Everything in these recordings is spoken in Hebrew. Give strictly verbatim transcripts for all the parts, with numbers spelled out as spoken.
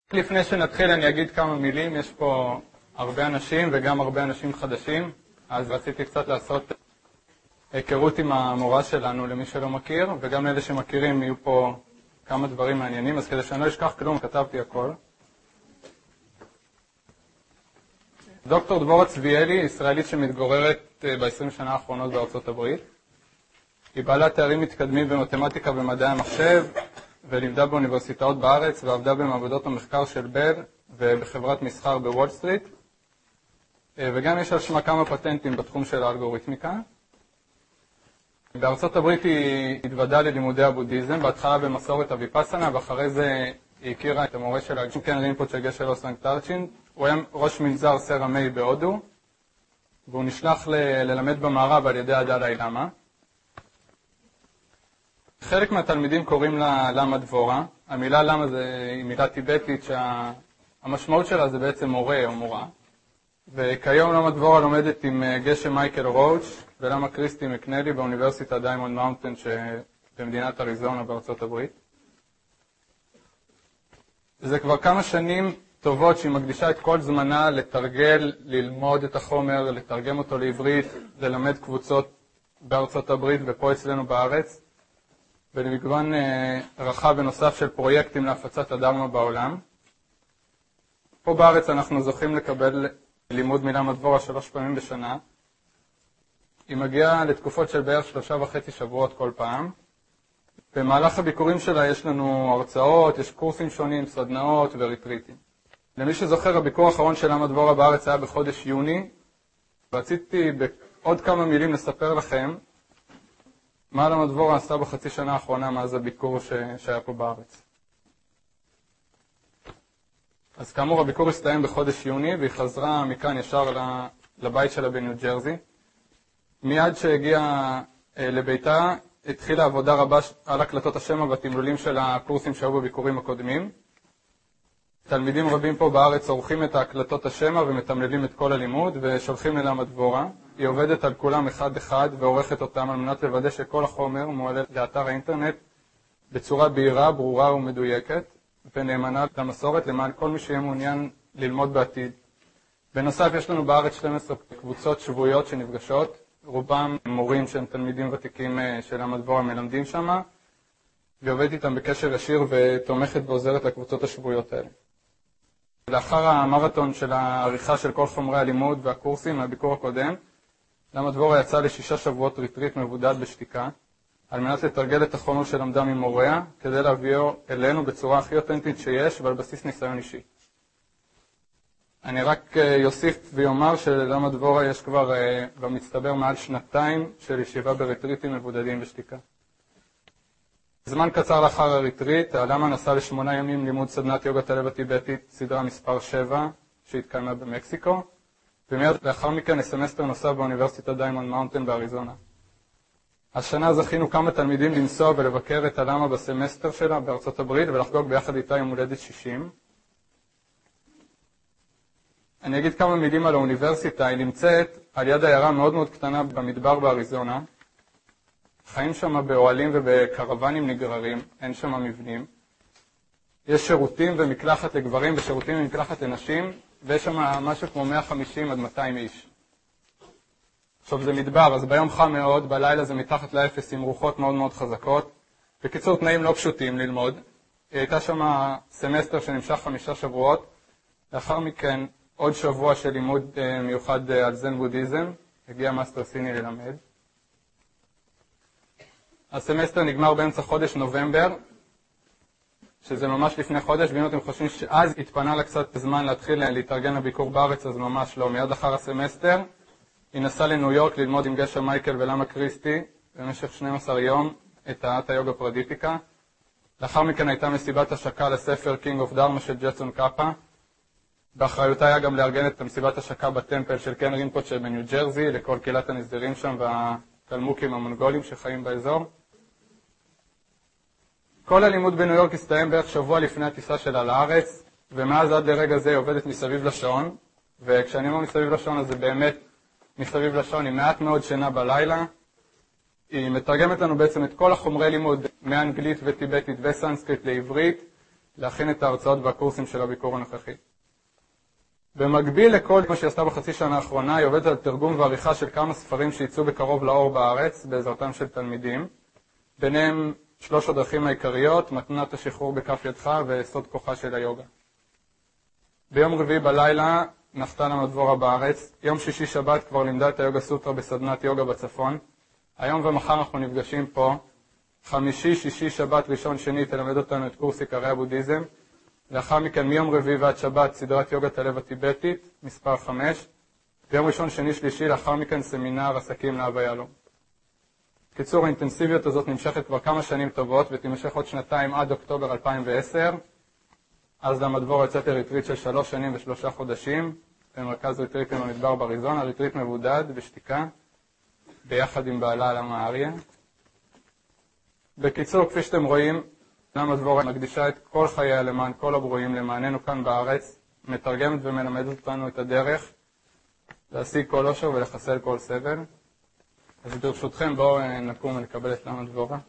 לפני שנתחיל אני אגיד כמה מילים, יש פה הרבה אנשים וגם הרבה אנשים חדשים, אז רציתי קצת לעשות היכרות עם המורה שלנו למי שלא מכיר, וגם לאלה שמכירים יהיו פה כמה דברים מעניינים, אז כדי שאני לא אשכח כלום כתבתי הכל. דוקטור דבורה צביאלי, ישראלית שמתגוררת ב-עשרים שנה האחרונות בארצות הברית. היא בעלת תארים מתקדמים במתמטיקה ומדעי המחשב, ולימדה באוניברסיטאות בארץ, ועבדה במעבדות המחקר של בל ובחברת מסחר בוול סטריט. וגם יש על שמה כמה פטנטים בתחום של האלגוריתמיקה. בארצות הברית היא התוודעה ללימודי הבודהיזם, בהתחלה במסורת הוויפאסנה, ואחרי זה היא הכירה את המורה שלה, ג'ונקן רינפוצ'ה גשלו סנקטרצ'ין. הוא היה ראש מנזר סרה מיי בהודו, והוא נשלח ל- ללמד במערב על ידי הדלאי לאמה. חלק מהתלמידים קוראים לה למה דבורה. המילה למה זה מילה טיבטית שהמשמעות שלה זה בעצם מורה או מורה. וכיום למה דבורה לומדת עם גשם מייקל רוץ' ולמה קריסטי מקנלי באוניברסיטת דיימונד מאונטן שבמדינת אריזונה בארצות הברית. זה כבר כמה שנים טובות שהיא מקדישה את כל זמנה לתרגל, ללמוד את החומר, לתרגם אותו לעברית, ללמד קבוצות בארצות הברית ופה אצלנו בארץ, ולמגוון רחב ונוסף של פרויקטים להפצת הדרמה בעולם. פה בארץ אנחנו זוכים לקבל לימוד מלמה דבורה שלוש פעמים בשנה. היא מגיעה לתקופות של בערך שלושה וחצי שבועות כל פעם. במהלך הביקורים שלה יש לנו הרצאות, יש קורסים שונים, סדנאות וריטריטים. למי שזוכר, הביקור האחרון של למה דבורה בארץ היה בחודש יוני, רציתי בעוד כמה מילים לספר לכם מה למה דבורה עשה בחצי שנה האחרונה מאז הביקור ש... שהיה פה בארץ. אז כאמור, הביקור הסתיים בחודש יוני, והיא חזרה מכאן ישר לבית שלה בניו ג'רזי. מיד שהגיעה לביתה, התחילה עבודה רבה על הקלטות השמע והתמלולים של הקורסים שהיו בביקורים הקודמים. תלמידים רבים פה בארץ עורכים את ההקלטות השמע ומתמללים את כל הלימוד ושולחים ללמה דבורה. היא עובדת על כולם אחד אחד ועורכת אותם על מנת לוודא שכל החומר מועלה לאתר האינטרנט בצורה בהירה, ברורה ומדויקת ונאמנה למסורת למען כל מי שיהיה מעוניין ללמוד בעתיד. בנוסף יש לנו בארץ שתים עשרה קבוצות שבועיות שנפגשות, רובם מורים שהם תלמידים ותיקים של למה דבורה מלמדים שם, ועובדת איתם בקשר ישיר ותומכת ועוזרת לקבוצות השבועיות האלה. לאחר המרתון של העריכה של כל חומרי הלימוד והקורסים מהביקור הקודם, למה דבורה יצא לשישה שבועות ריטריט מבודד בשתיקה, על מנת לתרגל את החומר שלמדה ממוריה, כדי להביאו אלינו בצורה הכי אותנטית שיש ועל בסיס ניסיון אישי. אני רק יוסיף ויאמר שללמה דבורה יש כבר במצטבר מעל שנתיים של ישיבה בריטריטים מבודדים בשתיקה. זמן קצר לאחר הריטריט, למה נסע לשמונה ימים לימוד סדנת יוגת הלב הטיבטית, סדרה מספר שבע, שהתקיימה במקסיקו, ומיד לאחר מכן סמסטר נוסף באוניברסיטת דיימונד מאונטן באריזונה. השנה זכינו כמה תלמידים לנסוע ולבקר את הלמה בסמסטר שלה בארצות הברית ולחגוג ביחד איתה יום הולדת שישים. אני אגיד כמה מילים על האוניברסיטה. היא נמצאת על יד עיירה מאוד מאוד קטנה במדבר באריזונה. חיים שם באוהלים ובקרוונים נגררים, אין שם מבנים. יש שירותים ומקלחת לגברים ושירותים ומקלחת לנשים, ויש שם משהו כמו מאה וחמישים עד מאתיים איש. עכשיו זה מדבר, אז ביום חם מאוד, בלילה זה מתחת לאפס עם רוחות מאוד מאוד חזקות. בקיצור, תנאים לא פשוטים ללמוד. היא הייתה שם סמסטר שנמשך חמישה שבועות. לאחר מכן עוד שבוע של לימוד מיוחד על זן בודהיזם. הגיע מאסטר סיני ללמד. הסמסטר נגמר באמצע חודש נובמבר, שזה ממש לפני חודש, ואם אתם חושבים שאז התפנה לה קצת זמן להתחיל להתארגן לביקור בארץ, אז ממש לא. מיד אחר הסמסטר היא נסעה לניו יורק ללמוד עם גשם מייקל ולמה קריסטי במשך שנים עשר יום את האטה יוגה פרדיפיקה. לאחר מכן הייתה מסיבת השקה לספר קינג אוף דרמה של ג'טסון קאפה. באחריותה היה גם לארגן את מסיבת השקה בטמפל של קן רינפוצ'ה בניו ג'רזי לכל קהילת הנסדרים שם והקלמוקים המונגולים שחיים באזור. כל הלימוד בניו יורק הסתיים בערך שבוע לפני הטיסה שלה לארץ, ומאז עד לרגע זה היא עובדת מסביב לשעון, וכשאני אומר מסביב לשעון אז זה באמת מסביב לשעון עם מעט מאוד שינה בלילה. היא מתרגמת לנו בעצם את כל החומרי לימוד מאנגלית וטיבטית וסנסקריט לעברית, להכין את ההרצאות והקורסים של הביקור הנוכחי. במקביל לכל מה שהיא עשתה בחצי שנה האחרונה, היא עובדת על תרגום ועריכה של כמה ספרים שיצאו בקרוב לאור בארץ, בעזרתם של תלמידים, ביניהם שלוש הדרכים העיקריות, מתנת השחרור בכף ידך וסוד כוחה של היוגה. ביום רביעי בלילה נחתה לנו דבורה בארץ, יום שישי שבת כבר לימדה את היוגה סוטרה בסדנת יוגה בצפון, היום ומחר אנחנו נפגשים פה, חמישי, שישי, שבת, ראשון, שני תלמד אותנו את קורס עיקרי הבודהיזם, לאחר מכן מיום רביעי ועד שבת סדרת יוגת הלב הטיבטית, מספר חמש, ביום ראשון, שני, שלישי, לאחר מכן סמינר עסקים להווה יהלום. קיצור, האינטנסיביות הזאת נמשכת כבר כמה שנים טובות ותימשך עוד שנתיים עד אוקטובר אלפיים ועשר, אז למד דבורה יוצאת לריטריט של שלוש שנים ושלושה חודשים, במרכז ריטריטים במדבר בריזון, הריטריט מבודד בשתיקה, ביחד עם בעלה על המאריה. בקיצור, כפי שאתם רואים, למה דבורה מקדישה את כל חייה למען כל הברואים, למעננו כאן בארץ, מתרגמת ומלמדת אותנו את הדרך להשיג כל אושר ולחסל כל סבל. אז ברשותכם בואו נקום ולקבל את למה דבורה.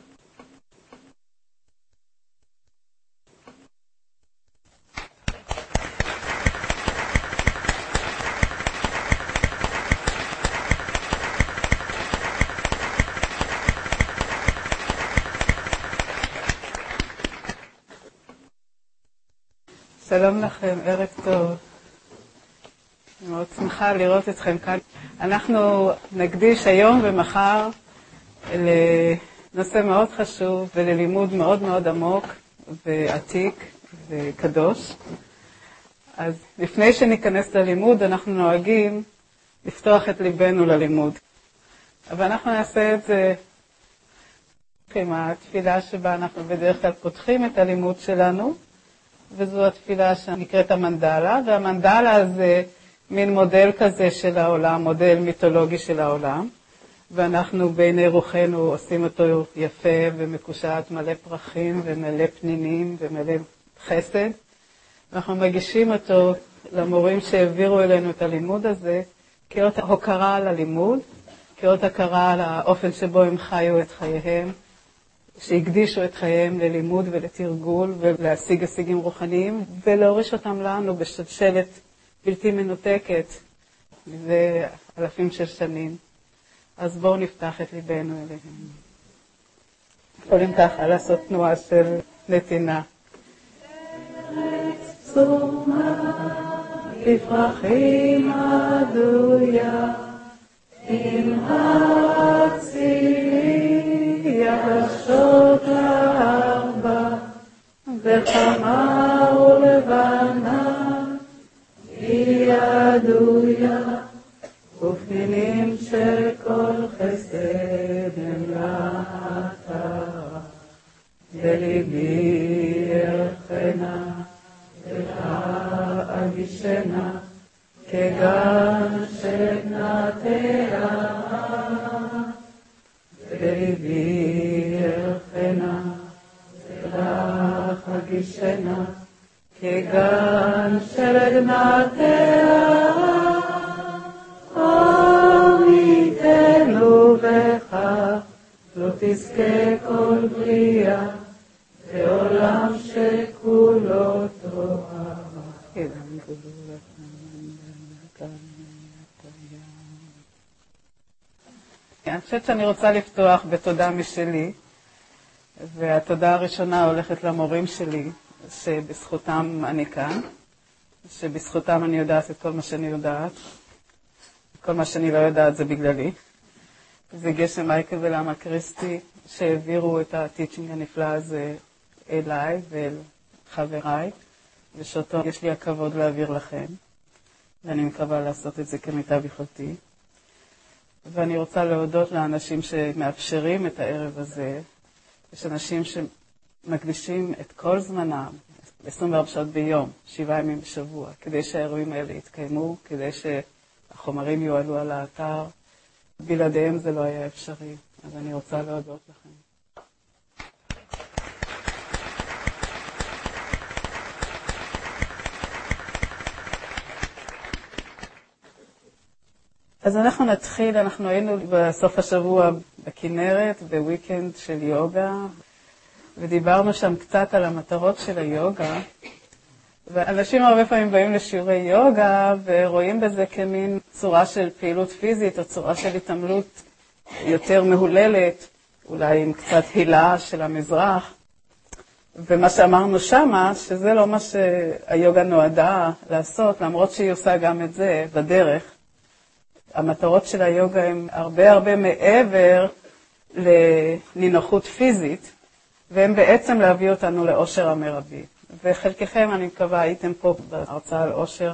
שלום לכם, ערב טוב. אני מאוד שמחה לראות אתכם כאן. אנחנו נקדיש היום ומחר לנושא מאוד חשוב וללימוד מאוד מאוד עמוק ועתיק וקדוש. אז לפני שניכנס ללימוד אנחנו נוהגים לפתוח את ליבנו ללימוד. אבל אנחנו נעשה את זה עם התפילה שבה אנחנו בדרך כלל פותחים את הלימוד שלנו. וזו התפילה שנקראת המנדלה, והמנדלה זה מין מודל כזה של העולם, מודל מיתולוגי של העולם, ואנחנו בעיני רוחנו עושים אותו יפה ומקושט, מלא פרחים ומלא פנינים ומלא חסד. אנחנו מגישים אותו למורים שהעבירו אלינו את הלימוד הזה, כאות הוקרה על הלימוד, כאות הכרה על האופן שבו הם חיו את חייהם, שהקדישו את חייהם ללימוד ולתרגול ולהשיג הישגים רוחניים, ולהוריש אותם לנו בשלשלת בלתי מנותקת זה אלפים של שנים. אז בואו נפתח את ליבנו אליהם. יכולים ככה לעשות תנועה של נתינה. לפרחים עדויה עם הצילי יבשות לארבע וחמה ולבנה היא עדויה ופנינים שכל חסד הם לאתה בליבי ירחנה ולאגישנה כגן שבנתיה בליבי ירחנה ולאגישנה כגן שבנתיה עמיתנו בכך לא תזכה כל בריאה בעולם שכולו תורה. אני חושבת שאני רוצה לפתוח בתודה משלי, והתודה הראשונה הולכת למורים שלי, שבזכותם אני כאן, שבזכותם אני יודעת את כל מה שאני יודעת. כל מה שאני לא יודעת זה בגללי. זה גשם מייקל ולמה קריסטי, שהעבירו את הטיצ'ינג הנפלא הזה אליי ואל חבריי, ושאותו יש לי הכבוד להעביר לכם, ואני מקווה לעשות את זה כמיטב יכולתי. ואני רוצה להודות לאנשים שמאפשרים את הערב הזה. יש אנשים שמקדישים את כל זמנם, עשרים וארבע שעות ביום, שבעה ימים בשבוע, כדי שהאירועים האלה יתקיימו, כדי שהחומרים יועלו על האתר. בלעדיהם זה לא היה אפשרי, אז אני רוצה להודות לכם. אז אנחנו נתחיל, אנחנו היינו בסוף השבוע בכנרת, בוויקנד של יוגה, ודיברנו שם קצת על המטרות של היוגה, ואנשים הרבה פעמים באים לשיעורי יוגה ורואים בזה כמין צורה של פעילות פיזית או צורה של התעמלות יותר מהוללת, אולי עם קצת הילה של המזרח. ומה שאמרנו שמה, שזה לא מה שהיוגה נועדה לעשות, למרות שהיא עושה גם את זה בדרך. המטרות של היוגה הן הרבה הרבה מעבר לנינוחות פיזית, והן בעצם להביא אותנו לאושר המרבי. וחלקכם, אני מקווה, הייתם פה בהרצאה על אושר,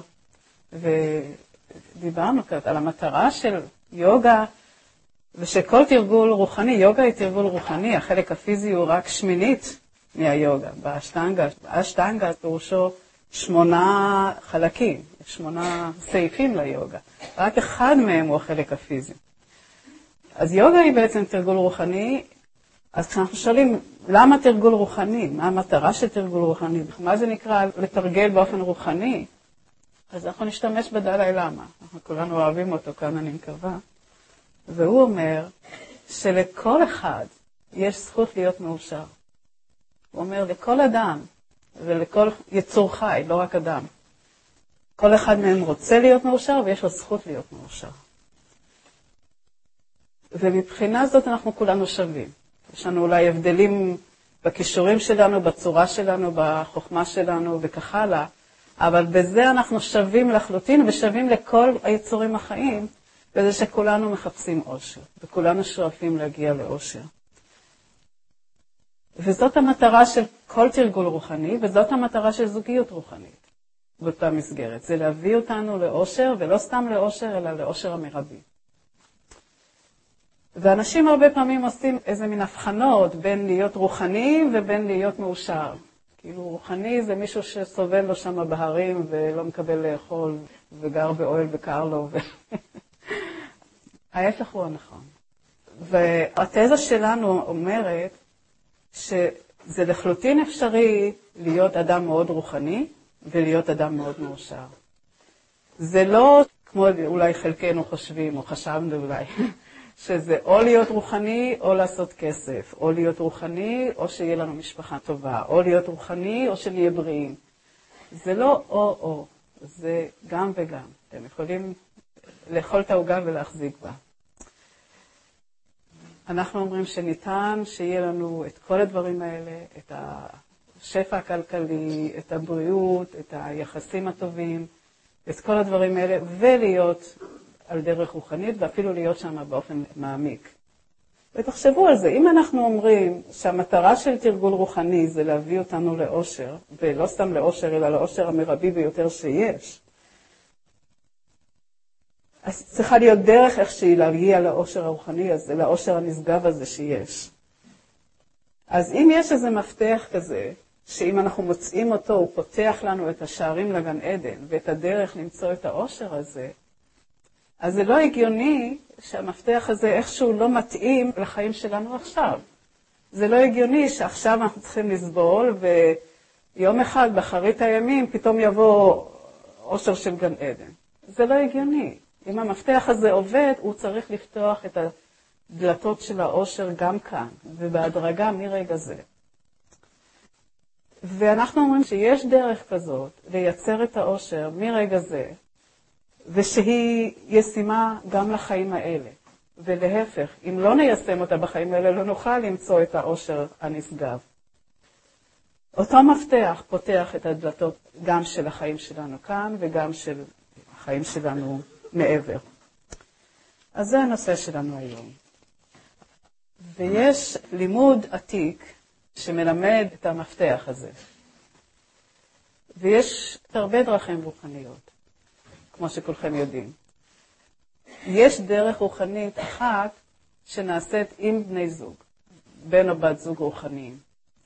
ודיברנו קצת על המטרה של יוגה, ושכל תרגול רוחני, יוגה היא תרגול רוחני, החלק הפיזי הוא רק שמינית מהיוגה. באשטנגה, האשטנגה פירושו שמונה חלקים, שמונה סעיפים ליוגה. רק אחד מהם הוא החלק הפיזי. אז יוגה היא בעצם תרגול רוחני, אז כשאנחנו שואלים, למה תרגול רוחני? מה המטרה של תרגול רוחני? מה זה נקרא לתרגל באופן רוחני? אז אנחנו נשתמש בדלי למה. אנחנו כולנו אוהבים אותו, כאן אני מקווה. והוא אומר שלכל אחד יש זכות להיות מאושר. הוא אומר לכל אדם ולכל יצור חי, לא רק אדם. כל אחד מהם רוצה להיות מאושר ויש לו זכות להיות מאושר. ומבחינה זאת אנחנו כולנו שווים. יש לנו אולי הבדלים בכישורים שלנו, בצורה שלנו, בחוכמה שלנו וכך הלאה, אבל בזה אנחנו שווים לחלוטין ושווים לכל היצורים החיים, וזה שכולנו מחפשים אושר, וכולנו שואפים להגיע לאושר. וזאת המטרה של כל תרגול רוחני, וזאת המטרה של זוגיות רוחנית באותה מסגרת. זה להביא אותנו לאושר, ולא סתם לאושר, אלא לאושר המרבי. ואנשים הרבה פעמים עושים איזה מין הבחנות בין להיות רוחני ובין להיות מאושר. כאילו רוחני זה מישהו שסובל לו שם בהרים ולא מקבל לאכול וגר באוהל וקר לו. ו... ההפך הוא הנכון. והתזה שלנו אומרת שזה לחלוטין אפשרי להיות אדם מאוד רוחני ולהיות אדם מאוד מאושר. זה לא כמו אולי חלקנו חושבים או חשבנו אולי. שזה או להיות רוחני או לעשות כסף, או להיות רוחני או שיהיה לנו משפחה טובה, או להיות רוחני או שנהיה בריאים. זה לא או-או, זה גם וגם. אתם יכולים לאכול את העוגה ולהחזיק בה. אנחנו אומרים שניתן שיהיה לנו את כל הדברים האלה, את השפע הכלכלי, את הבריאות, את היחסים הטובים, את כל הדברים האלה, ולהיות על דרך רוחנית, ואפילו להיות שם באופן מעמיק. ותחשבו על זה, אם אנחנו אומרים שהמטרה של תרגול רוחני זה להביא אותנו לאושר, ולא סתם לאושר, אלא לאושר המרבי ביותר שיש, אז צריכה להיות דרך איך שהיא להגיע לאושר הרוחני הזה, לאושר הנשגב הזה שיש. אז אם יש איזה מפתח כזה, שאם אנחנו מוצאים אותו, הוא פותח לנו את השערים לגן עדן, ואת הדרך למצוא את האושר הזה, אז זה לא הגיוני שהמפתח הזה איכשהו לא מתאים לחיים שלנו עכשיו. זה לא הגיוני שעכשיו אנחנו צריכים לסבול, ויום אחד באחרית הימים פתאום יבוא אושר של גן עדן. זה לא הגיוני. אם המפתח הזה עובד, הוא צריך לפתוח את הדלתות של האושר גם כאן, ובהדרגה מרגע זה. ואנחנו אומרים שיש דרך כזאת לייצר את האושר מרגע זה, ושהיא ישימה גם לחיים האלה. ולהפך, אם לא ניישם אותה בחיים האלה, לא נוכל למצוא את האושר הנשגב. אותו מפתח פותח את הדלתות גם של החיים שלנו כאן, וגם של החיים שלנו מעבר. אז זה הנושא שלנו היום. ויש לימוד עתיק שמלמד את המפתח הזה. ויש הרבה דרכים רוחניות, כמו שכולכם יודעים. יש דרך רוחנית אחת שנעשית עם בני זוג, בן או בת זוג רוחניים.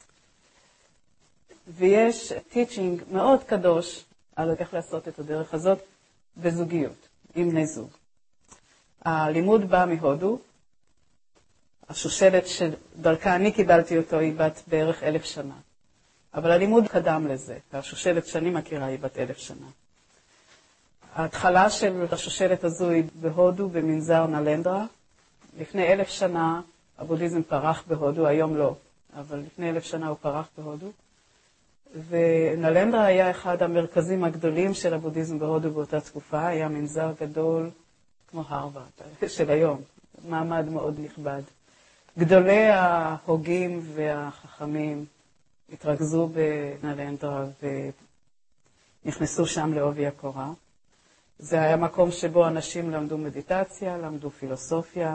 ויש teaching מאוד קדוש על איך לעשות את הדרך הזאת בזוגיות, עם בני זוג. הלימוד בא מהודו, השושלת שדרכה אני קיבלתי אותו היא בת בערך אלף שנה. אבל הלימוד קדם לזה, והשושלת שאני מכירה היא בת אלף שנה. ההתחלה של השושלת הזו היא בהודו, במנזר נלנדרה. לפני אלף שנה הבודהיזם פרח בהודו, היום לא. אבל לפני אלף שנה הוא פרח בהודו. ונלנדרה היה אחד המרכזים הגדולים של הבודהיזם בהודו באותה תקופה, היה מנזר גדול כמו הרווארד של היום, מעמד מאוד נכבד. גדולי ההוגים והחכמים התרכזו בנלנדרה ונכנסו שם לעובי הקורה. זה היה מקום שבו אנשים למדו מדיטציה, למדו פילוסופיה,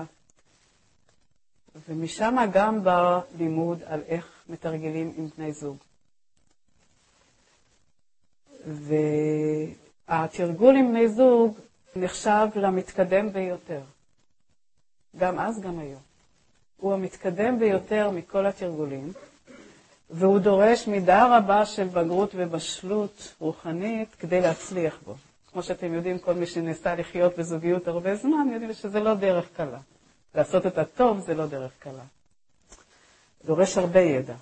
ומשם גם בא לימוד על איך מתרגלים עם בני זוג. והתרגול עם בני זוג נחשב למתקדם ביותר. גם אז, גם היום. הוא המתקדם ביותר מכל התרגולים, והוא דורש מידה רבה של בגרות ובשלות רוחנית כדי להצליח בו. כמו שאתם יודעים, כל מי שניסה לחיות בזוגיות הרבה זמן, יודעים שזה לא דרך קלה. לעשות את הטוב זה לא דרך קלה. דורש הרבה ידע.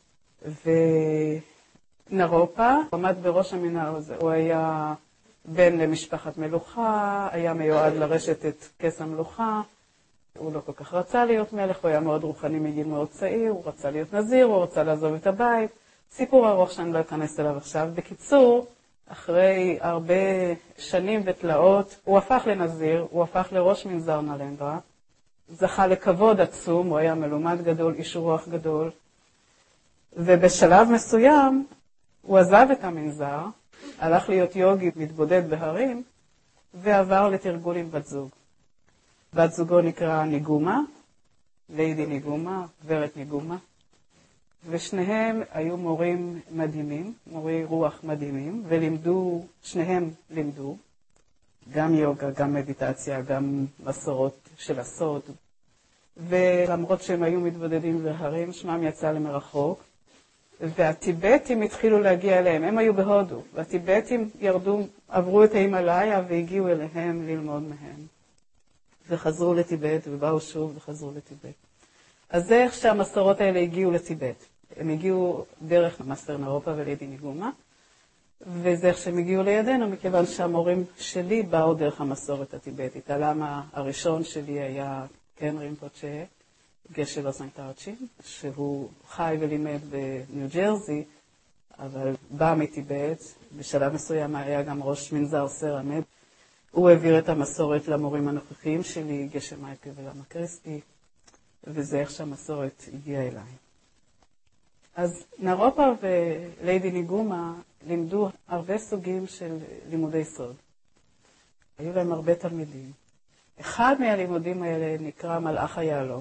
ונרופה עמד בראש המנהר הזה. הוא היה בן למשפחת מלוכה, היה מיועד לרשת את כס המלוכה. הוא לא כל כך רצה להיות מלך, הוא היה מאוד רוחני מגיל מאוד צעיר, הוא רצה להיות נזיר, הוא רצה לעזוב את הבית. סיפור ארוך שאני לא אכנס אליו עכשיו. בקיצור, אחרי הרבה שנים ותלאות, הוא הפך לנזיר, הוא הפך לראש מנזר נלנדרה, זכה לכבוד עצום, הוא היה מלומד גדול, איש רוח גדול, ובשלב מסוים הוא עזב את המנזר, הלך להיות יוגי מתבודד בהרים, ועבר לתרגול עם בת זוג. בת זוגו נקרא ניגומה, ליידי ניגומה, גברת ניגומה, ושניהם היו מורים מדהימים, מורי רוח מדהימים, ולימדו, שניהם לימדו, גם יוגה, גם מדיטציה, גם מסורות של הסוד. ולמרות שהם היו מתבודדים בהרים, שמם יצא למרחוק, והטיבטים התחילו להגיע אליהם, הם היו בהודו, והטיבטים ירדו, עברו את ההימאליה והגיעו אליהם ללמוד מהם. וחזרו לטיבט, ובאו שוב וחזרו לטיבט. אז זה איך שהמסורות האלה הגיעו לטיבט. הם הגיעו דרך מאסטר נרופה וליידי ניגומה, וזה איך שהם הגיעו לידינו, מכיוון שהמורים שלי באו דרך המסורת הטיבטית. הלמה הראשון שלי היה קן רימפוצ'ה, גשל לוסן טאוצ'ין, שהוא חי ולימד בניו ג'רזי, אבל בא מטיבט, בשלב מסוים היה גם ראש מנזר סרמד. הוא העביר את המסורת למורים הנוכחיים שלי, גשם מייקל ולמה קריסטי, וזה איך שהמסורת הגיעה אליי. אז נרופה וליידי ניגומה לימדו הרבה סוגים של לימודי סוד. היו להם הרבה תלמידים. אחד מהלימודים האלה נקרא מלאך היהלום.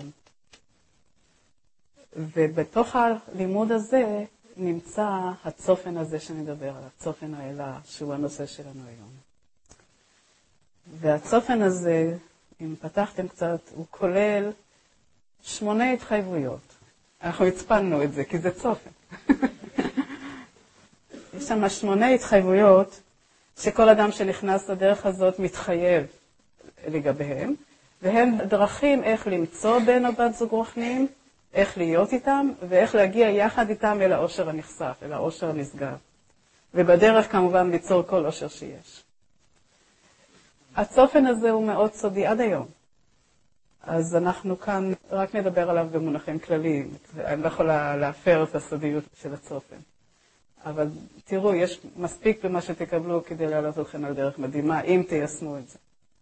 ובתוך הלימוד הזה נמצא הצופן הזה שנדבר עליו, צופן האלה, שהוא הנושא שלנו היום. והצופן הזה, אם פתחתם קצת, הוא כולל שמונה התחייבויות. אנחנו הצפנו את זה, כי זה צופן. יש שם שמונה התחייבויות שכל אדם שנכנס לדרך הזאת מתחייב לגביהם, והם דרכים איך למצוא בן או בת זוג רוחניים, איך להיות איתם, ואיך להגיע יחד איתם אל האושר הנחשף, אל האושר הנשגב. ובדרך כמובן ליצור כל אושר שיש. הצופן הזה הוא מאוד סודי עד היום. אז אנחנו כאן רק נדבר עליו במונחים כלליים. אני לא יכולה להפר את הסודיות של הצופן. אבל תראו, יש מספיק במה שתקבלו כדי להעלות אתכם על דרך מדהימה, אם תיישמו את זה.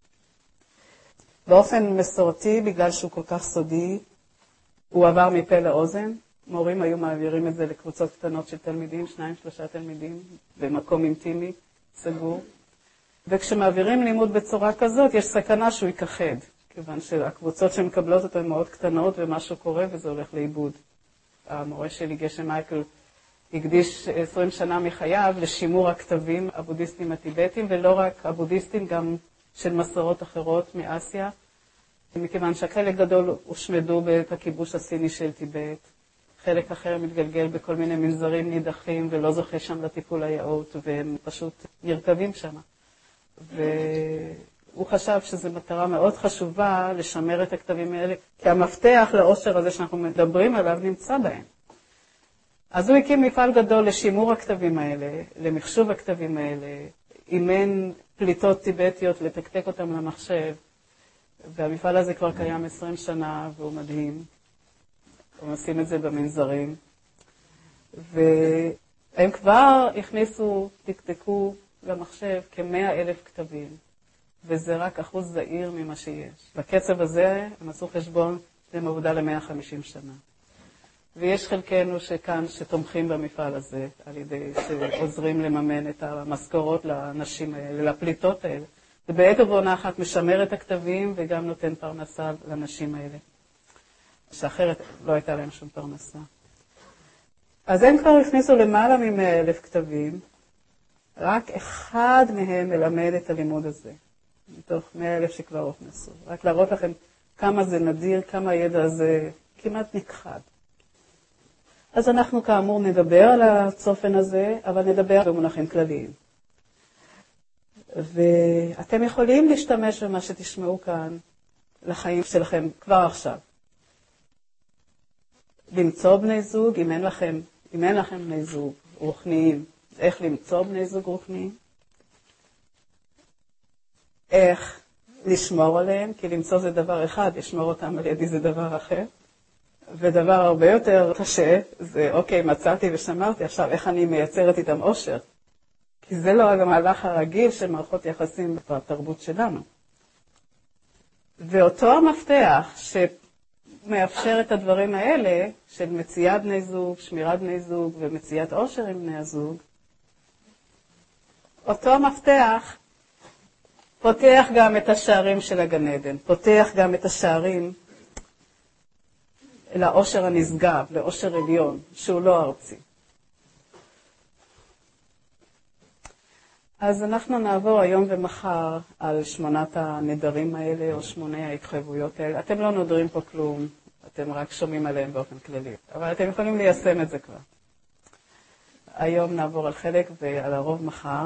באופן מסורתי, בגלל שהוא כל כך סודי, הוא עבר מפה לאוזן. מורים היו מעבירים את זה לקבוצות קטנות של תלמידים, שניים, שלושה תלמידים, במקום אינטימי, סגור. וכשמעבירים לימוד בצורה כזאת, יש סכנה שהוא ייכחד, כיוון שהקבוצות שמקבלות אותו הן מאוד קטנות, ומשהו קורה וזה הולך לאיבוד. המורה שלי, גשם מייקל, הקדיש עשרים שנה מחייו לשימור הכתבים הבודהיסטים הטיבטיים, ולא רק הבודהיסטים, גם של מסורות אחרות מאסיה, מכיוון שהחלק גדול הושמדו בעת הכיבוש הסיני של טיבט, חלק אחר מתגלגל בכל מיני מנזרים נידחים ולא זוכה שם לטיפול היאות, והם פשוט נרכבים שם. והוא חשב שזו מטרה מאוד חשובה לשמר את הכתבים האלה, כי המפתח לאושר הזה שאנחנו מדברים עליו נמצא בהם. אז הוא הקים מפעל גדול לשימור הכתבים האלה, למחשוב הכתבים האלה, אימן פליטות טיבטיות לתקתק אותם למחשב, והמפעל הזה כבר קיים עשרים שנה והוא מדהים. הם עושים את זה במנזרים, והם כבר הכניסו, תקתקו למחשב כמאה אלף כתבים, וזה רק אחוז זעיר ממה שיש. בקצב הזה הם עשו חשבון, הם עבודה ל-מאה וחמישים שנה. ויש חלקנו שכאן שתומכים במפעל הזה, על ידי שעוזרים לממן את המשכורות לאנשים האלה, לפליטות האלה. ובעת ובעונה אחת משמר את הכתבים וגם נותן פרנסה לנשים האלה, שאחרת לא הייתה להם שום פרנסה. אז הם כבר הכניסו למעלה מ-מאה אלף כתבים, רק אחד מהם מלמד את הלימוד הזה, מתוך מאה אלף שכבר הוכנסו. רק להראות לכם כמה זה נדיר, כמה הידע הזה כמעט נכחד. אז אנחנו כאמור נדבר על הצופן הזה, אבל נדבר במונחים כלליים. ואתם יכולים להשתמש במה שתשמעו כאן לחיים שלכם כבר עכשיו. למצוא בני זוג, אם אין לכם, אם אין לכם בני זוג רוחניים, איך למצוא בני זוג רוחניים? איך לשמור עליהם, כי למצוא זה דבר אחד, לשמור אותם על ידי זה דבר אחר. ודבר הרבה יותר קשה, זה אוקיי, מצאתי ושמרתי, עכשיו איך אני מייצרת איתם אושר? כי זה לא המהלך הרגיל של מערכות יחסים בתרבות שלנו. ואותו המפתח שמאפשר את הדברים האלה, של מציאת בני זוג, שמירת בני זוג ומציאת אושר עם בני הזוג, אותו המפתח פותח גם את השערים של הגן עדן, פותח גם את השערים לאושר הנשגב, לאושר עליון, שהוא לא ארצי. אז אנחנו נעבור היום ומחר על שמונת הנדרים האלה, או שמוני ההתחייבויות האלה. אתם לא נודרים פה כלום, אתם רק שומעים עליהם באופן כללי, אבל אתם יכולים ליישם את זה כבר. היום נעבור על חלק ועל הרוב מחר.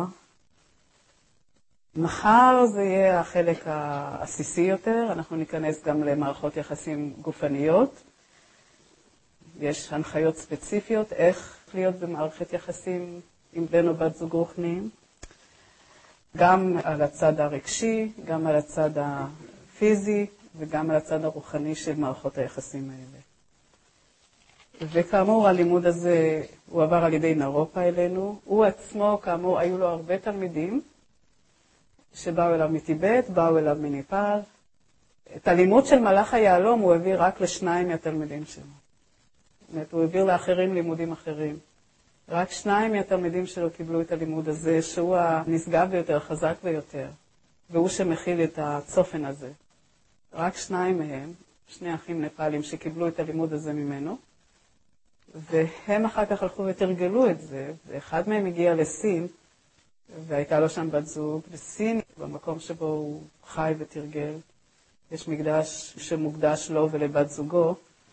מחר זה יהיה החלק העסיסי יותר, אנחנו ניכנס גם למערכות יחסים גופניות. יש הנחיות ספציפיות איך להיות במערכת יחסים עם בן או בת זוג רוחניים. גם על הצד הרגשי, גם על הצד הפיזי וגם על הצד הרוחני של מערכות היחסים האלה. וכאמור, הלימוד הזה הוא עבר על ידי נרופה אלינו. הוא עצמו, כאמור, היו לו הרבה תלמידים שבאו אליו מטיבט, באו אליו מניפאל. את הלימוד של מלאך היהלום הוא הביא רק לשניים מהתלמידים שלו. זאת אומרת, הוא העביר לאחרים לימודים אחרים. רק שניים מהתלמידים שלו קיבלו את הלימוד הזה, שהוא הנשגב ביותר, חזק ביותר, והוא שמכיל את הצופן הזה. רק שניים מהם, שני אחים נפאלים שקיבלו את הלימוד הזה ממנו, והם אחר כך הלכו ותרגלו את זה, ואחד מהם הגיע לסין, והייתה לו שם בת זוג, בסין, במקום שבו הוא חי ותרגל, יש מקדש שמוקדש לו ולבת זוגו,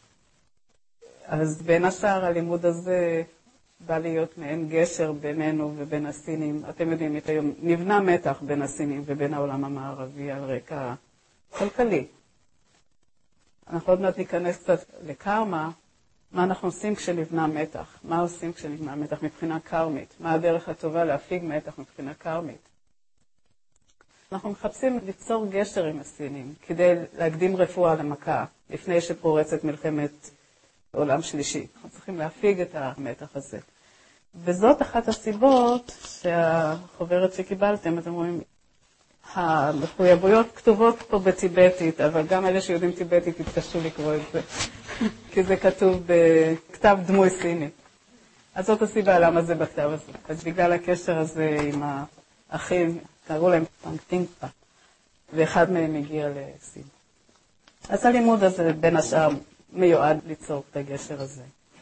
אז בין השאר הלימוד הזה בא להיות מעין גשר בינינו ובין הסינים. אתם יודעים, את היום נבנה מתח בין הסינים ובין העולם המערבי על רקע כלכלי. אנחנו עוד מעט ניכנס קצת לקרמה, מה אנחנו עושים כשנבנה מתח, מה עושים כשנבנה מתח מבחינה קרמית, מה הדרך הטובה להפיג מתח מבחינה קרמית. אנחנו מחפשים ליצור גשר עם הסינים כדי להקדים רפואה למכה, לפני שפורצת מלחמת עולם שלישי. אנחנו צריכים להפיג את המתח הזה. וזאת אחת הסיבות שהחוברת שקיבלתם, אתם רואים, המחויבויות כתובות פה בטיבטית, אבל גם אלה שיודעים טיבטית יתקשו לקרוא את זה, כי זה כתוב בכתב דמוי סיני. אז זאת הסיבה למה זה בכתב הזה. אז בגלל הקשר הזה עם האחים, קראו להם פנקטינקפה, ואחד מהם הגיע לסין. אז הלימוד הזה בין השאר מיועד ליצור את הגשר הזה.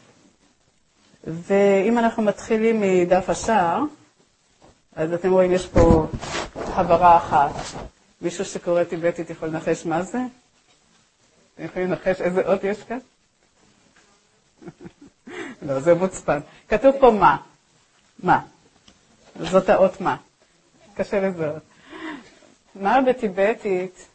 ואם אנחנו מתחילים מדף השער, אז אתם רואים יש פה הברה אחת. מישהו שקורא טיבטית יכול לנחש מה זה? אתם יכולים לנחש איזה אות יש כאן? לא, זה מוצפן. כתוב פה מה. מה. זאת האות מה. קשה לזהות. מה בטיבטית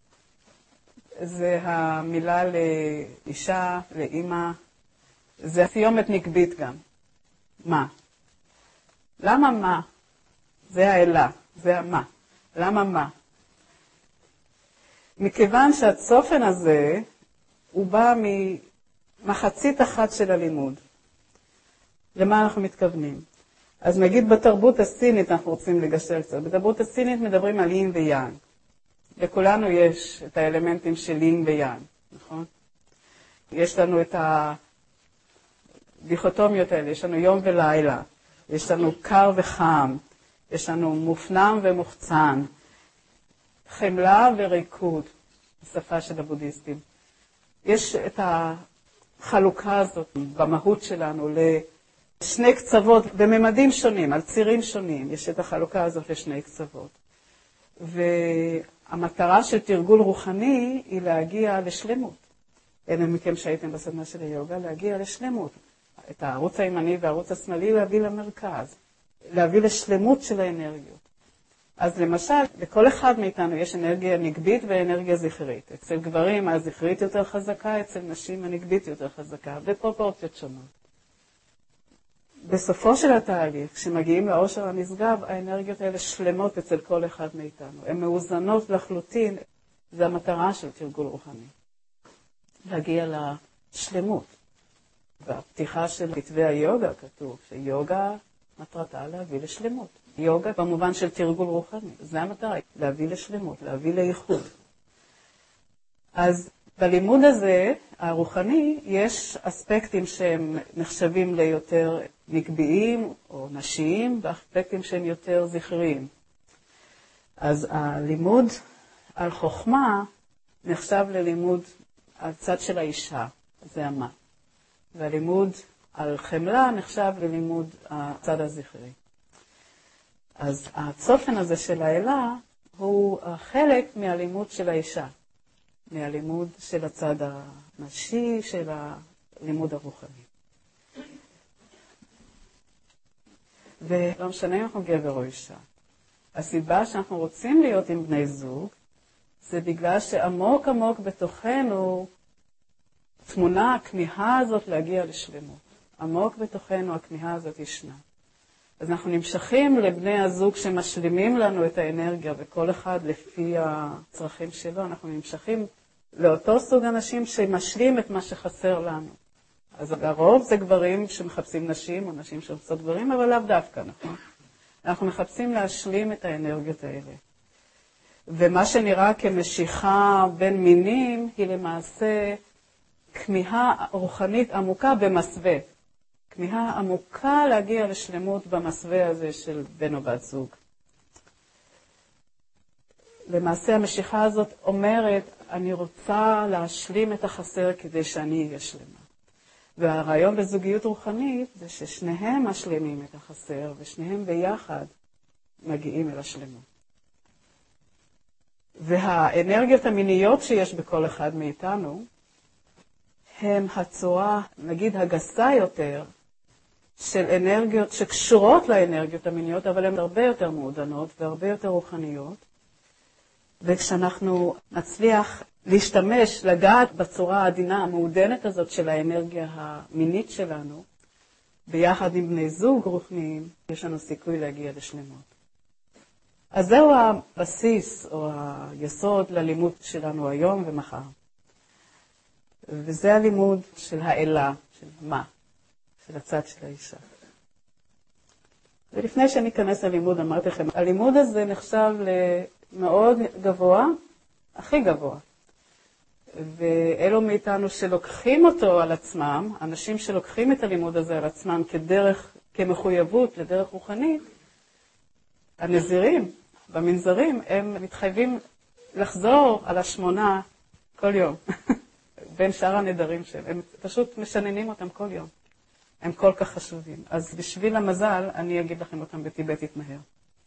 זה המילה לאישה, לאמא, זה סיומת נקבית גם. מה? למה מה? זה האלה, זה המה. למה מה? מכיוון שהצופן הזה הוא בא מחצית אחת של הלימוד. למה אנחנו מתכוונים? אז נגיד בתרבות הסינית אנחנו רוצים לגשר קצת. בתרבות הסינית מדברים על יין ויאנג. לכולנו יש את האלמנטים של יין ויאנג, נכון? יש לנו את הדיכוטומיות האלה, יש לנו יום ולילה, יש לנו קר וחם, יש לנו מופנם ומוחצן, חמלה וריקוד, בשפה של הבודהיסטים. יש את החלוקה הזאת במהות שלנו לשני קצוות בממדים שונים, על צירים שונים. יש את החלוקה הזאת לשני קצוות. והמטרה של תרגול רוחני היא להגיע לשלמות. אלה מכם שהייתם בסדנה של היוגה, להגיע לשלמות. את הערוץ הימני והערוץ השמאלי להביא למרכז. להביא לשלמות של האנרגיות. אז למשל, לכל אחד מאיתנו יש אנרגיה נגבית ואנרגיה זכרית. אצל גברים הזכרית יותר חזקה, אצל נשים הנגבית יותר חזקה, בפרופורציות שונות. בסופו של התהליך, כשמגיעים לאושר הנשגב, האנרגיות האלה שלמות אצל כל אחד מאיתנו. הן מאוזנות לחלוטין, זה המטרה של תרגול רוחני. להגיע לשלמות. בפתיחה של כתבי היוגה כתוב שיוגה מטרתה להביא לשלמות. יוגה במובן של תרגול רוחני, זה המטרה, להביא לשלמות, להביא לאיחוד. אז בלימוד הזה, הרוחני, יש אספקטים שהם נחשבים ליותר נקביים או נשיים, ואספקטים שהם יותר זכריים. אז הלימוד על חוכמה נחשב ללימוד על צד של האישה, זה המה. והלימוד על חמלה נחשב ללימוד הצד הזכרי. אז הצופן הזה של האלה הוא חלק מהלימוד של האישה, מהלימוד של הצד הנשי, של הלימוד הרוחני. ולא משנה אם אנחנו גבר או אישה. הסיבה שאנחנו רוצים להיות עם בני זוג, זה בגלל שעמוק עמוק בתוכנו תמונה הכמיהה הזאת להגיע לשלמות. עמוק בתוכנו הכמיהה הזאת ישנה. אז אנחנו נמשכים לבני הזוג שמשלימים לנו את האנרגיה, וכל אחד לפי הצרכים שלו, אנחנו נמשכים לאותו סוג אנשים שמשלים את מה שחסר לנו. אז הרוב זה גברים שמחפשים נשים, או נשים שמחפשות גברים, אבל לאו דווקא, נכון? אנחנו מחפשים להשלים את האנרגיות האלה. ומה שנראה כמשיכה בין מינים, היא למעשה כמיהה רוחנית עמוקה במסווה. כמיהה עמוקה להגיע לשלמות במסווה הזה של בן או בת זוג. למעשה המשיכה הזאת אומרת, אני רוצה להשלים את החסר כדי שאני אהיה שלמה. והרעיון בזוגיות רוחנית זה ששניהם משלימים את החסר, ושניהם ביחד מגיעים אל השלמות. והאנרגיות המיניות שיש בכל אחד מאיתנו, הם הצורה, נגיד, הגסה יותר, של אנרגיות שקשורות לאנרגיות המיניות, אבל הן הרבה יותר מעודנות והרבה יותר רוחניות. וכשאנחנו נצליח להשתמש, לגעת בצורה העדינה המעודנת הזאת של האנרגיה המינית שלנו, ביחד עם בני זוג רוחניים, יש לנו סיכוי להגיע לשלמות. אז זהו הבסיס או היסוד ללימוד שלנו היום ומחר. וזה הלימוד של האלה, של מה, של הצד של האישה. ולפני שאני אכנס ללימוד, אמרתי לכם, הלימוד הזה נחשב למאוד גבוה, הכי גבוה. ואלו מאיתנו שלוקחים אותו על עצמם, אנשים שלוקחים את הלימוד הזה על עצמם כדרך, כמחויבות לדרך רוחנית, הנזירים, במנזרים, הם מתחייבים לחזור על השמונה כל יום. בין שאר הנדרים שלהם. הם פשוט משננים אותם כל יום. הם כל כך חשובים. אז בשביל המזל, אני אגיד לכם אותם בטיבטית מהר.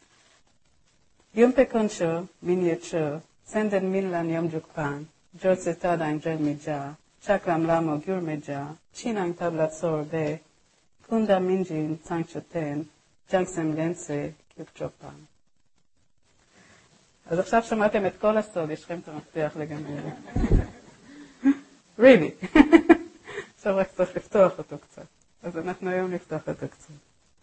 יומפה קונצ'ו, מיני צ'ו, סנדן מינלן יום ג'וקפן, ג'וצה תדה עם ג'ל מיג'ה, צ'קלם למו גיור מיג'ה, צ'ינה עם טבלת סור ב, קונדה מינג'ין צנק שוטן, ג'נקסם לנסה, קיוק צ'ופן. אז עכשיו שמעתם את כל הסוד, יש לכם את המפתח לגמרי. really. עכשיו רק צריך לפתוח אותו קצת. אז אנחנו היום נפתח אותו קצת.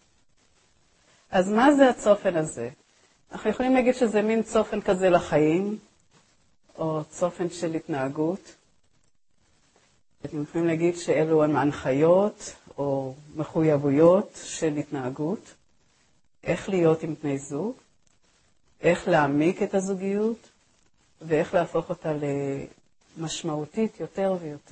אז מה זה הצופן הזה? אנחנו יכולים להגיד שזה מין צופן כזה לחיים, או צופן של התנהגות. אתם יכולים להגיד שאלו הן הנחיות או מחויבויות של התנהגות, איך להיות עם בני זוג, איך להעמיק את הזוגיות, ואיך להפוך אותה למשמעותית יותר ויותר.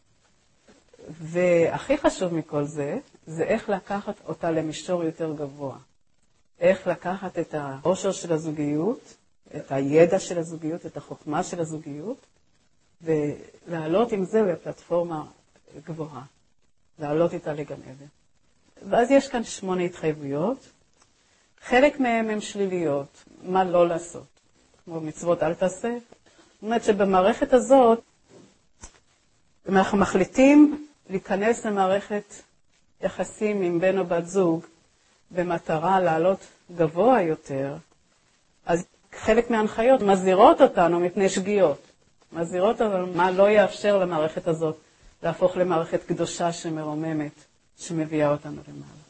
והכי חשוב מכל זה, זה איך לקחת אותה למישור יותר גבוה. איך לקחת את העושר של הזוגיות, את הידע של הזוגיות, את החוכמה של הזוגיות, ולעלות עם זה לפלטפורמה גבוהה. לעלות איתה לגן עדן. ואז יש כאן שמונה התחייבויות. חלק מהן הן שליליות, מה לא לעשות. כמו מצוות אל תעשה. זאת אומרת שבמערכת הזאת, אם אנחנו מחליטים להיכנס למערכת יחסים עם בן או בת זוג, במטרה לעלות גבוה יותר, אז חלק מההנחיות מזהירות אותנו מפני שגיאות. מזהירות אותנו מה לא יאפשר למערכת הזאת להפוך למערכת קדושה שמרוממת, שמביאה אותנו למעלה.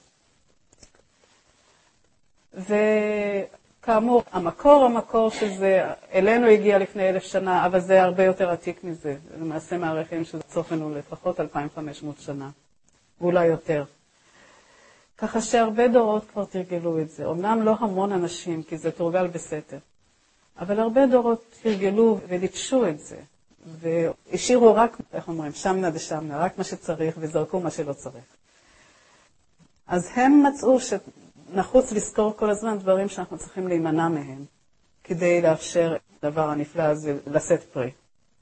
וכאמור, המקור, המקור שזה אלינו הגיע לפני אלף שנה, אבל זה הרבה יותר עתיק מזה. למעשה מערכים שזה צופנו לפחות אלפיים וחמש מאות שנה, ואולי יותר. ככה שהרבה דורות כבר תרגלו את זה. אומנם לא המון אנשים, כי זה תורגל בסתר. אבל הרבה דורות תרגלו וליטשו את זה. והשאירו רק, איך אומרים, שמנה דשמנה, רק מה שצריך, וזרקו מה שלא צריך. אז הם מצאו שנחוץ לזכור כל הזמן דברים שאנחנו צריכים להימנע מהם, כדי לאפשר דבר הנפלא הזה לשאת פרי.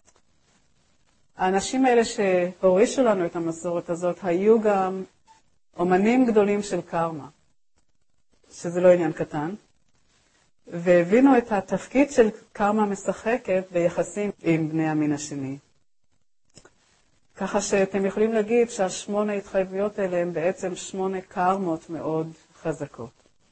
האנשים האלה שהורישו לנו את המסורת הזאת, היו גם אומנים גדולים של קרמה, שזה לא עניין קטן, והבינו את התפקיד של קרמה משחקת ביחסים עם בני המין השני. ככה שאתם יכולים להגיד שהשמונה התחייבויות האלה הן בעצם שמונה קרמות מאוד חזקות.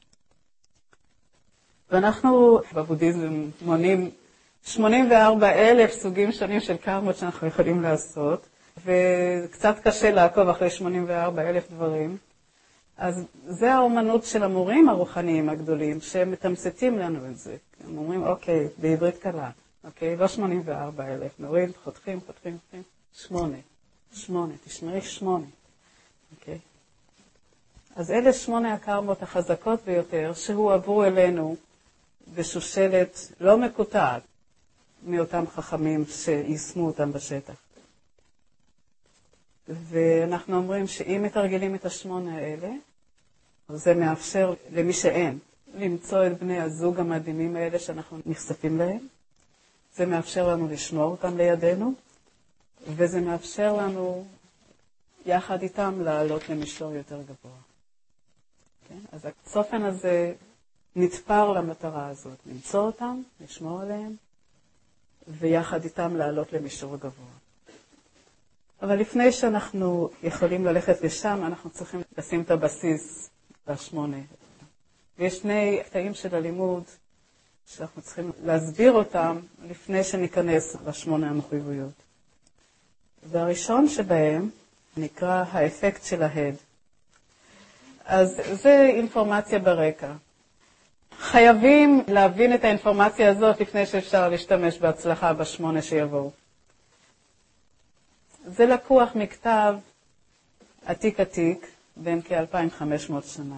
ואנחנו בבודהיזם מונים שמונים וארבעה אלף סוגים שונים של קרמות שאנחנו יכולים לעשות, וקצת קשה לעקוב אחרי שמונים וארבעה אלף דברים. אז זה האומנות של המורים הרוחניים הגדולים, שהם מתמצתים לנו את זה. הם אומרים, אוקיי, בעברית קלה, אוקיי, לא שמונים וארבעה אלף, נוריד, חותכים, חותכים, חותכים, שמונה, שמונה, תשמרי שמונה, אוקיי. אז אלה שמונה הקרמות החזקות ביותר, שהועברו אלינו בשושלת לא מקוטעת מאותם חכמים שיישמו אותם בשטח. ואנחנו אומרים שאם מתרגלים את השמונה האלה, זה מאפשר למי שאין, למצוא את בני הזוג המדהימים האלה שאנחנו נחשפים להם. זה מאפשר לנו לשמור אותם לידינו, וזה מאפשר לנו יחד איתם לעלות למישור יותר גבוה. כן? אז הצופן הזה נתפר למטרה הזאת, למצוא אותם, לשמור עליהם, ויחד איתם לעלות למישור גבוה. אבל לפני שאנחנו יכולים ללכת לשם, אנחנו צריכים לשים את הבסיס לשמונה. ויש שני קטעים של הלימוד שאנחנו צריכים להסביר אותם לפני שניכנס לשמונה המחויבויות. והראשון שבהם נקרא האפקט של ההד. אז זה אינפורמציה ברקע. חייבים להבין את האינפורמציה הזאת לפני שאפשר להשתמש בהצלחה בשמונה שיבואו. זה לקוח מכתב עתיק עתיק, בין כ-אלפיים וחמש מאות שנה.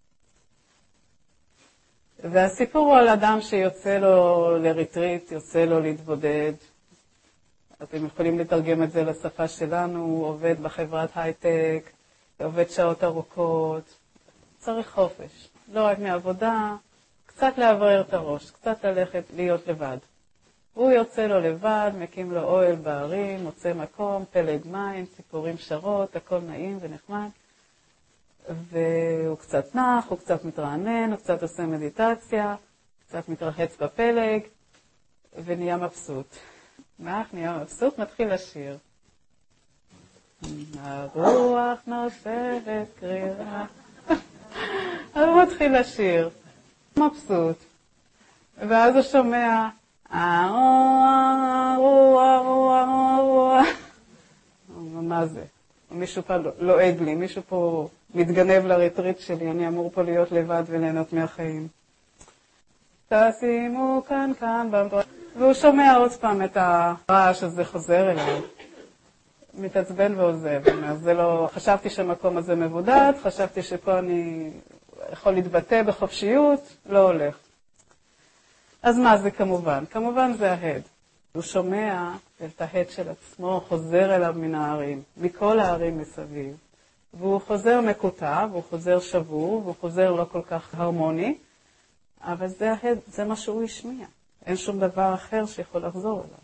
והסיפור הוא על אדם שיוצא לו לריטריט, יוצא לו להתבודד. אתם יכולים לתרגם את זה לשפה שלנו, הוא עובד בחברת הייטק, עובד שעות ארוכות, צריך חופש. לא רק מעבודה, קצת לעברר את הראש, קצת ללכת להיות לבד. הוא יוצא לו לבד, מקים לו אוהל בערים, מוצא מקום, פלג מים, ציפורים שרות, הכל נעים ונחמד. והוא קצת נח, הוא קצת מתרענן, הוא קצת עושה מדיטציה, קצת מתרחץ בפלג, ונהיה מבסוט. נח, נהיה מבסוט, מתחיל לשיר. הרוח נושבת קרירה. אז הוא מתחיל לשיר, מבסוט. ואז הוא שומע, מה זה? מישהו פה לועג לי, מישהו פה מתגנב לריטריט שלי, אני אמור פה להיות לבד וליהנות מהחיים. תשימו כאן כאן, והוא שומע עוד פעם את הרעש הזה חוזר אליו. מתעצבן ועוזב. זה לא, חשבתי שהמקום הזה מבודד, חשבתי שפה אני יכול להתבטא בחופשיות, לא הולך. אז מה זה כמובן? כמובן זה ההד. הוא שומע את ההד של עצמו, חוזר אליו מן הערים, מכל הערים מסביב. והוא חוזר מקוטע, והוא חוזר שבור, והוא חוזר לא כל כך הרמוני, אבל זה ההד, זה מה שהוא השמיע. אין שום דבר אחר שיכול לחזור אליו.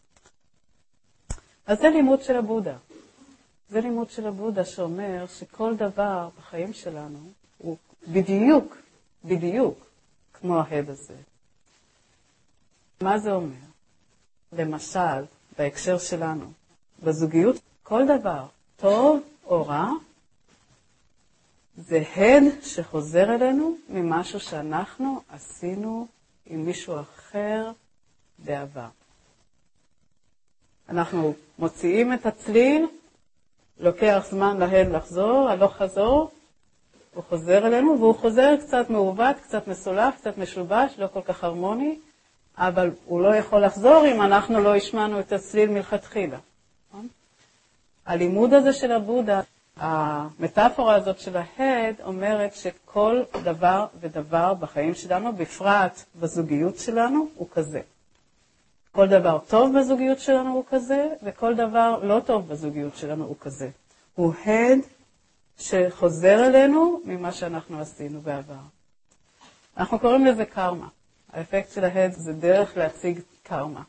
אז זה לימוד של הבודה. זה לימוד של הבודה שאומר שכל דבר בחיים שלנו הוא בדיוק, בדיוק, כמו ההד הזה. מה זה אומר? למשל, בהקשר שלנו, בזוגיות, כל דבר, טוב או רע, זה הד שחוזר אלינו ממשהו שאנחנו עשינו עם מישהו אחר בעבר. אנחנו מוציאים את הצליל, לוקח זמן להד לחזור, הלוך חזור, הוא חוזר אלינו, והוא חוזר קצת מעוות, קצת מסולף, קצת משובש, לא כל כך הרמוני, אבל הוא לא יכול לחזור אם אנחנו לא השמענו את הצליל מלכתחילה. הלימוד הזה של הבודה, המטאפורה הזאת של ההד, אומרת שכל דבר ודבר בחיים שלנו, בפרט בזוגיות שלנו, הוא כזה. כל דבר טוב בזוגיות שלנו הוא כזה, וכל דבר לא טוב בזוגיות שלנו הוא כזה. הוא הד שחוזר אלינו ממה שאנחנו עשינו בעבר. אנחנו קוראים לזה קרמה. האפקט של ההד זה דרך להציג קרמה.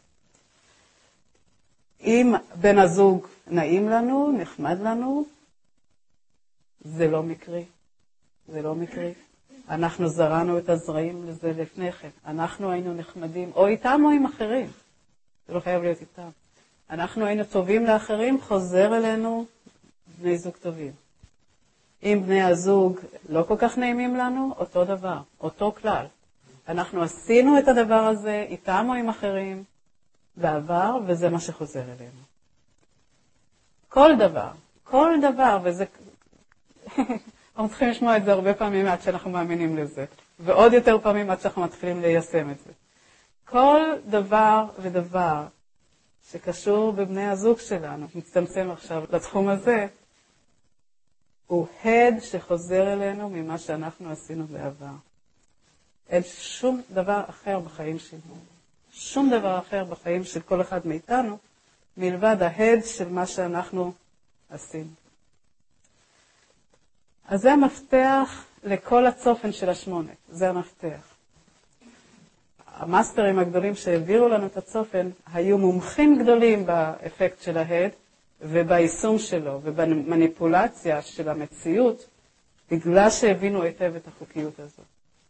אם בן הזוג נעים לנו, נחמד לנו, זה לא מקרי. זה לא מקרי. אנחנו זרענו את הזרעים לזה לפני כן. אנחנו היינו נחמדים, או איתם או עם אחרים. זה לא חייב להיות איתם. אנחנו היינו טובים לאחרים, חוזר אלינו בני זוג טובים. אם בני הזוג לא כל כך נעימים לנו, אותו דבר, אותו כלל. אנחנו עשינו את הדבר הזה איתם או עם אחרים בעבר, וזה מה שחוזר אלינו. כל דבר, כל דבר, וזה... אנחנו צריכים לשמוע את זה הרבה פעמים עד שאנחנו מאמינים לזה, ועוד יותר פעמים עד שאנחנו מתחילים ליישם את זה. כל דבר ודבר שקשור בבני הזוג שלנו, מצטמצם עכשיו לתחום הזה, הוא הד שחוזר אלינו ממה שאנחנו עשינו בעבר. אין שום דבר אחר בחיים שלנו, שום דבר אחר בחיים של כל אחד מאיתנו, מלבד ההד של מה שאנחנו עשינו. אז זה המפתח לכל הצופן של השמונה, זה המפתח. המאסטרים הגדולים שהעבירו לנו את הצופן היו מומחים גדולים באפקט של ההד וביישום שלו ובמניפולציה של המציאות, בגלל שהבינו היטב את החוקיות הזאת.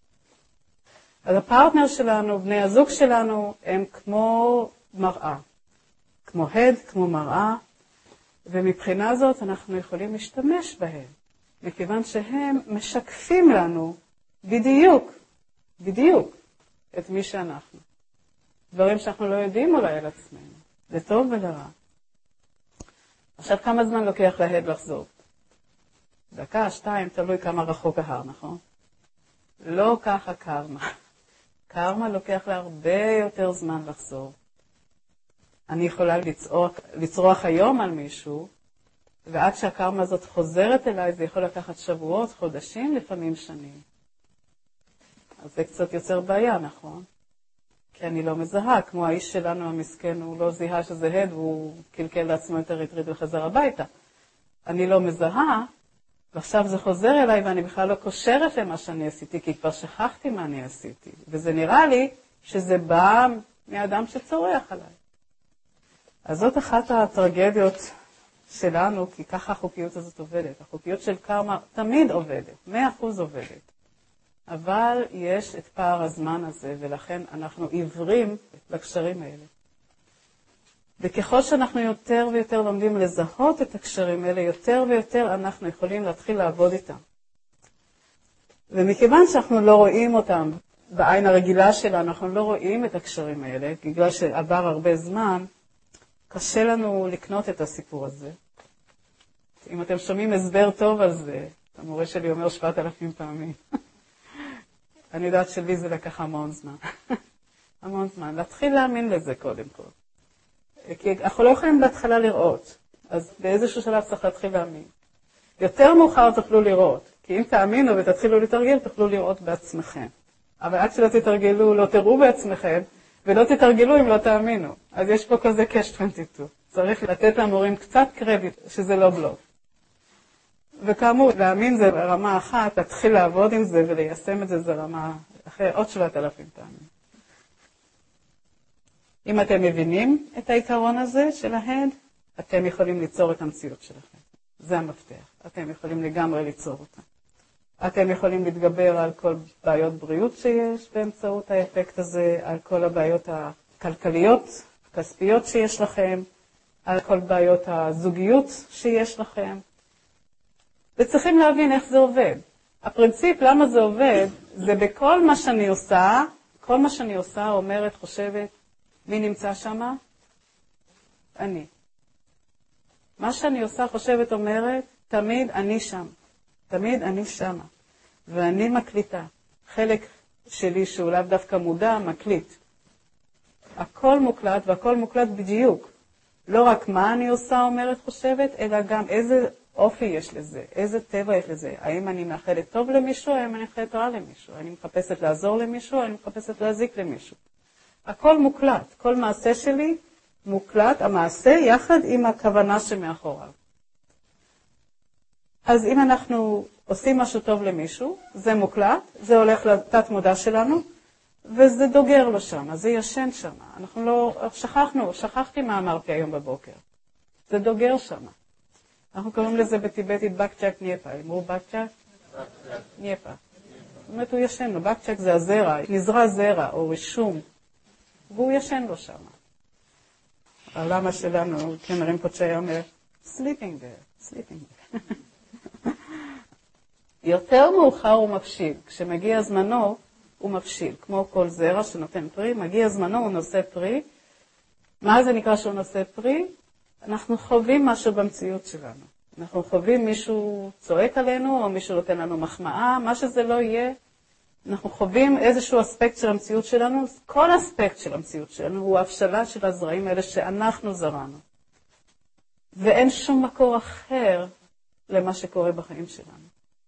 אז הפרטנר שלנו, בני הזוג שלנו, הם כמו מראה, כמו הד, כמו מראה, ומבחינה זאת אנחנו יכולים להשתמש בהם, מכיוון שהם משקפים לנו בדיוק, בדיוק, את מי שאנחנו. דברים שאנחנו לא יודעים אולי על עצמנו, לטוב ולרע. עכשיו כמה זמן לוקח להד לחזור? דקה, שתיים, תלוי כמה רחוק ההר, נכון? לא ככה קרמה. קרמה לוקח לה הרבה יותר זמן לחזור. אני יכולה לצרוח, לצרוח היום על מישהו, ועד שהקרמה הזאת חוזרת אליי, זה יכול לקחת שבועות, חודשים, לפעמים שנים. אז זה קצת יוצר בעיה, נכון? כי אני לא מזהה, כמו האיש שלנו המסכן, הוא לא זיהה שזה הד, והוא קלקל לעצמו את הריטריט וחזר הביתה. אני לא מזהה, ועכשיו זה חוזר אליי ואני בכלל לא קושרת למה שאני עשיתי, כי כבר שכחתי מה אני עשיתי. וזה נראה לי שזה בא מאדם שצורח עליי. אז זאת אחת הטרגדיות שלנו, כי ככה החוקיות הזאת עובדת. החוקיות של קרמה תמיד עובדת, מאה אחוז עובדת. אבל יש את פער הזמן הזה, ולכן אנחנו עיוורים לקשרים האלה. וככל שאנחנו יותר ויותר לומדים לזהות את הקשרים האלה, יותר ויותר אנחנו יכולים להתחיל לעבוד איתם. ומכיוון שאנחנו לא רואים אותם בעין הרגילה שלנו, אנחנו לא רואים את הקשרים האלה, בגלל שעבר הרבה זמן, קשה לנו לקנות את הסיפור הזה. אם אתם שומעים הסבר טוב על זה, המורה שלי אומר שבעת אלפים פעמים. אני יודעת שלי זה לקח המון זמן. המון זמן. להתחיל להאמין לזה קודם כל. כי אנחנו לא יכולים בהתחלה לראות. אז באיזשהו שלב צריך להתחיל להאמין. יותר מאוחר תוכלו לראות, כי אם תאמינו ותתחילו לתרגל, תוכלו לראות בעצמכם. אבל עד שלא תתרגלו, לא תראו בעצמכם, ולא תתרגלו אם לא תאמינו. אז יש פה כזה קאץ' עשרים ושתיים. צריך לתת למורים קצת קרדיט, שזה לא בלוף. וכאמור, להאמין זה רמה אחת, להתחיל לעבוד עם זה וליישם את זה, זה רמה אחרי עוד שבעת אלפים פעמים. אם אתם מבינים את העיקרון הזה של ההד, אתם יכולים ליצור את המציאות שלכם. זה המפתח. אתם יכולים לגמרי ליצור אותה. אתם יכולים להתגבר על כל בעיות בריאות שיש באמצעות האפקט הזה, על כל הבעיות הכלכליות, הכספיות שיש לכם, על כל בעיות הזוגיות שיש לכם. וצריכים להבין איך זה עובד. הפרינציפ למה זה עובד, זה בכל מה שאני עושה, כל מה שאני עושה אומרת, חושבת, מי נמצא שמה? אני. מה שאני עושה, חושבת, אומרת, תמיד אני שם. תמיד אני שמה. ואני מקליטה. חלק שלי שהוא לאו דווקא מודע, מקליט. הכל מוקלט והכל מוקלט בדיוק. לא רק מה אני עושה, אומרת, חושבת, אלא גם איזה אופי יש לזה, איזה טבע יש לזה. האם אני מאחלת טוב למישהו, האם אני מאחלת רע למישהו. אני מחפשת לעזור למישהו, אני מחפשת להזיק למישהו. הכל מוקלט. כל מעשה שלי מוקלט, המעשה יחד עם הכוונה שמאחוריו. אז אם אנחנו עושים משהו טוב למישהו, זה מוקלט, זה הולך לתת מודע שלנו, וזה דוגר לו שם, אז זה ישן שם. אנחנו לא, שכחנו, שכחתי מה אמרתי היום בבוקר. זה דוגר שם. אנחנו קוראים לזה בטיבטית בקצ'ק נייפה. אמרו בקצ'ק? נייפה. זאת אומרת, הוא ישן לו. בקצ'ק זה הזרע, נזרע זרע או רישום, והוא ישן לו שם. העלמה שלנו, כמרים קודשי אומר, sleeping there, sleeping there. יותר מאוחר הוא מבשיל. כשמגיע זמנו, הוא מבשיל. כמו כל זרע שנותן פרי, מגיע זמנו, הוא נושא פרי. מה זה נקרא שהוא נושא פרי? אנחנו חווים משהו במציאות שלנו. אנחנו חווים מישהו צועק עלינו, או מישהו נותן לנו מחמאה, מה שזה לא יהיה. אנחנו חווים איזשהו אספקט של המציאות שלנו. כל אספקט של המציאות שלנו הוא ההבשלה של הזרעים האלה שאנחנו זרענו. ואין שום מקור אחר למה שקורה בחיים שלנו.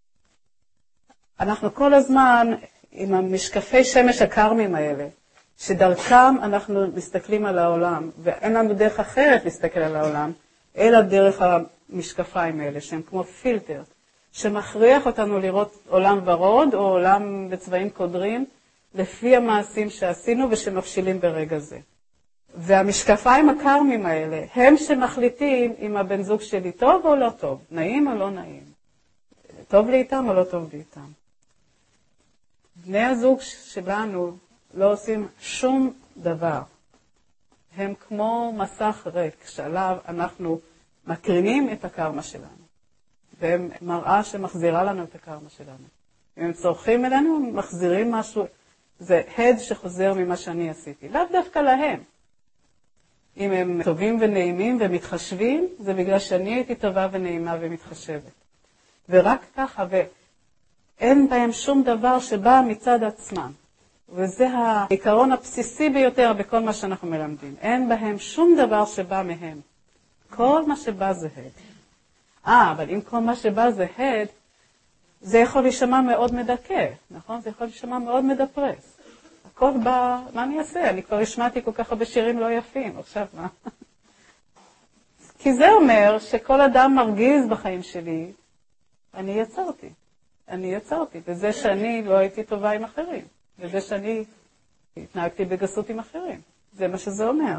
אנחנו כל הזמן עם המשקפי שמש הקרמים האלה, שדרכם אנחנו מסתכלים על העולם, ואין לנו דרך אחרת להסתכל על העולם, אלא דרך המשקפיים האלה, שהם כמו פילטר, שמכריח אותנו לראות עולם ורוד, או עולם בצבעים קודרים, לפי המעשים שעשינו ושמפשילים ברגע זה. והמשקפיים הקרמים האלה, הם שמחליטים אם הבן זוג שלי טוב או לא טוב, נעים או לא נעים, טוב לי איתם או לא טוב לי איתם. בני הזוג שלנו לא עושים שום דבר. הם כמו מסך ריק, שעליו אנחנו מקרינים את הקרמה שלנו. והם מראה שמחזירה לנו את הקרמה שלנו. אם הם צורכים אלינו, הם מחזירים משהו, זה הד שחוזר ממה שאני עשיתי. לאו דווקא להם. אם הם טובים ונעימים ומתחשבים, זה בגלל שאני הייתי טובה ונעימה ומתחשבת. ורק ככה, ואין בהם שום דבר שבא מצד עצמם. וזה העיקרון הבסיסי ביותר בכל מה שאנחנו מלמדים. אין בהם שום דבר שבא מהם. כל מה שבא זה הד. אה, אבל אם כל מה שבא זה הד, זה יכול להישמע מאוד מדכא, נכון? זה יכול להישמע מאוד מדפרס. הכל בא, מה אני אעשה? אני כבר השמעתי כל כך הרבה שירים לא יפים, עכשיו מה? כי זה אומר שכל אדם מרגיז בחיים שלי, אני יצרתי. אני יצרתי, בזה שאני לא הייתי טובה עם אחרים. וזה שאני התנהגתי בגסות עם אחרים. זה מה שזה אומר.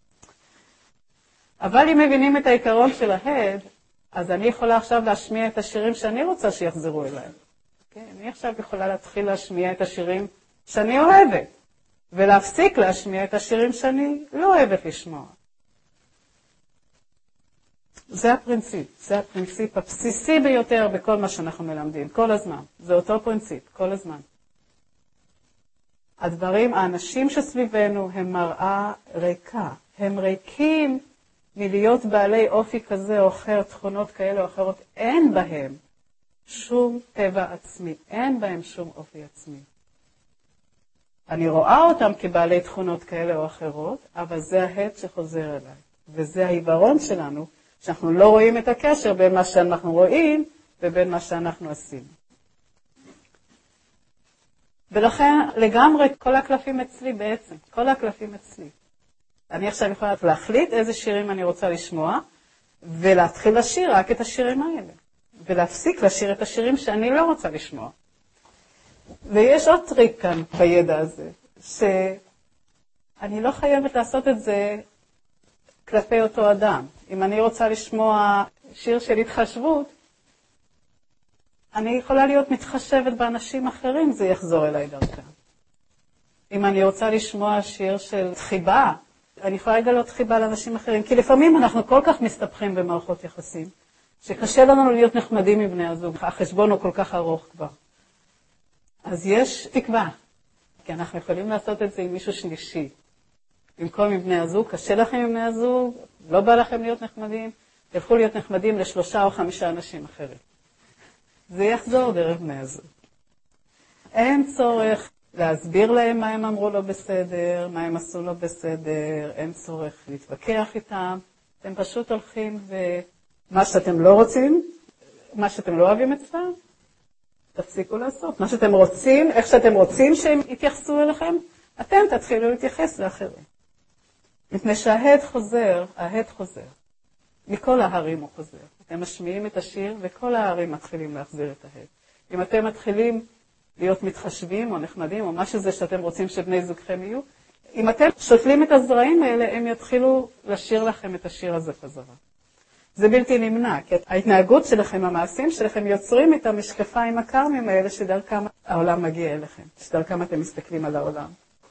אבל אם מבינים את העיקרון של ההד, אז אני יכולה עכשיו להשמיע את השירים שאני רוצה שיחזרו אליי. כן? אני עכשיו יכולה להתחיל להשמיע את השירים שאני אוהבת, ולהפסיק להשמיע את השירים שאני לא אוהבת לשמוע. זה הפרינציפ, זה הפרינציפ הבסיסי ביותר בכל מה שאנחנו מלמדים, כל הזמן. זה אותו פרינציפ, כל הזמן. הדברים, האנשים שסביבנו הם מראה ריקה. הם ריקים מלהיות בעלי אופי כזה או אחר, תכונות כאלה או אחרות. אין בהם שום טבע עצמי. אין בהם שום אופי עצמי. אני רואה אותם כבעלי תכונות כאלה או אחרות, אבל זה ההד שחוזר אליי. וזה העיוורון שלנו, שאנחנו לא רואים את הקשר בין מה שאנחנו רואים ובין מה שאנחנו עושים. ולכן לגמרי כל הקלפים אצלי בעצם, כל הקלפים אצלי. אני עכשיו יכולה להחליט איזה שירים אני רוצה לשמוע, ולהתחיל לשיר רק את השירים האלה, ולהפסיק לשיר את השירים שאני לא רוצה לשמוע. ויש עוד טריק כאן בידע הזה, שאני לא חייבת לעשות את זה כלפי אותו אדם. אם אני רוצה לשמוע שיר של התחשבות, אני יכולה להיות מתחשבת באנשים אחרים, זה יחזור אליי דרכם. אם אני רוצה לשמוע שיר של חיבה, אני יכולה לגלות חיבה לאנשים אחרים, כי לפעמים אנחנו כל כך מסתבכים במערכות יחסים, שקשה לנו להיות נחמדים מבני הזוג, החשבון הוא כל כך ארוך כבר. אז יש תקווה, כי אנחנו יכולים לעשות את זה עם מישהו שלישי. במקום עם בני הזוג, קשה לכם עם בני הזוג, לא בא לכם להיות נחמדים, תלכו להיות נחמדים לשלושה או חמישה אנשים אחרים. זה יחזור דרך בני הזוג. אין צורך להסביר להם מה הם אמרו לו בסדר, מה הם עשו לו בסדר, אין צורך להתווכח איתם, אתם פשוט הולכים ומה שאתם לא רוצים, מה שאתם לא אוהבים אצלם, תפסיקו לעשות. מה שאתם רוצים, איך שאתם רוצים שהם יתייחסו אליכם, אתם תתחילו להתייחס לאחרים. מפני שההד חוזר, ההד חוזר. מכל ההרים הוא חוזר. אתם משמיעים את השיר וכל ההרים מתחילים להחזיר את ההד. אם אתם מתחילים להיות מתחשבים או נחמדים או מה שזה שאתם רוצים שבני זוגכם יהיו, אם אתם שותלים את הזרעים האלה, הם יתחילו לשיר לכם את השיר הזה חזרה. זה בלתי נמנע, כי ההתנהגות שלכם, המעשים שלכם, יוצרים את המשקפיים הקרמיים האלה שדרכם העולם מגיע אליכם, שדרכם אתם מסתכלים על העולם.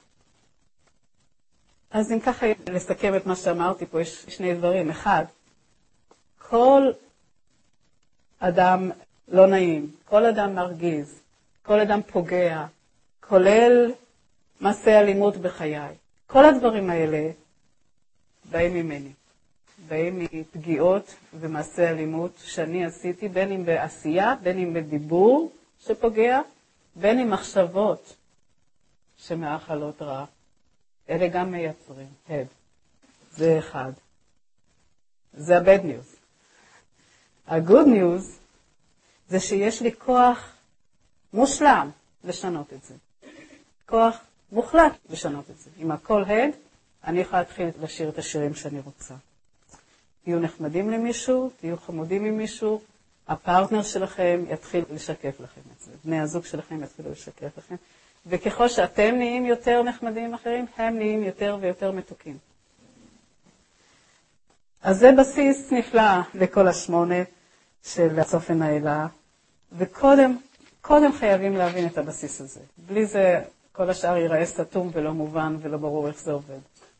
אז אם ככה לסכם את מה שאמרתי פה, יש שני דברים. אחד, כל אדם לא נעים, כל אדם מרגיז, כל אדם פוגע, כולל מעשי אלימות בחיי. כל הדברים האלה באים ממני. באים מפגיעות ומעשי אלימות שאני עשיתי, בין אם בעשייה, בין אם בדיבור שפוגע, בין אם מחשבות שמאכלות רע. אלה גם מייצרים, הד. זה אחד. זה ה-bad news. ה-good news זה שיש לי כוח מושלם לשנות את זה. כוח מוחלט לשנות את זה. עם הכל הד, אני יכולה להתחיל לשיר את השירים שאני רוצה. תהיו נחמדים למישהו, תהיו חמודים עם מישהו, הפרטנר שלכם יתחיל לשקף לכם את זה. בני הזוג שלכם יתחילו לשקף לכם. וככל שאתם נהיים יותר נחמדים אחרים, הם נהיים יותר ויותר מתוקים. אז זה בסיס נפלא לכל השמונה של הצופן האלה, וקודם קודם חייבים להבין את הבסיס הזה. בלי זה כל השאר ייראה סתום ולא מובן ולא ברור איך זה עובד.